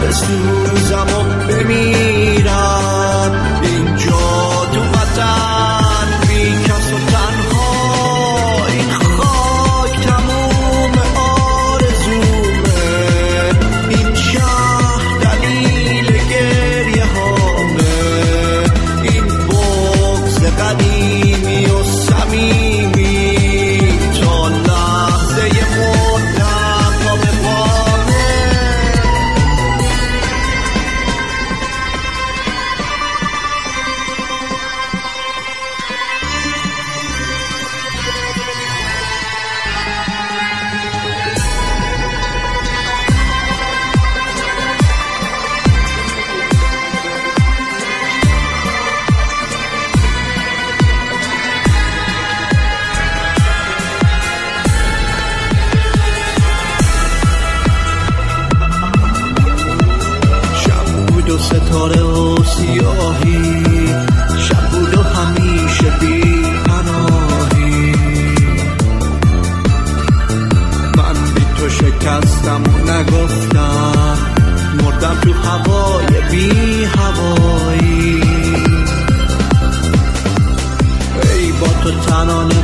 بسوزم و بمیرم اینجا تو وطن بی کس و تنها این خاک تموم آرزومه این شهر دلیل گریه هامه این بغض قدیمی و صمیمی تا لحظه مردم تا به پامه و ستاره و سیاهی شب بود و همیشه بی پناهی من بی تو شکستم و نگفتم مردم تو هوای بی هوایی ای با تو تنانه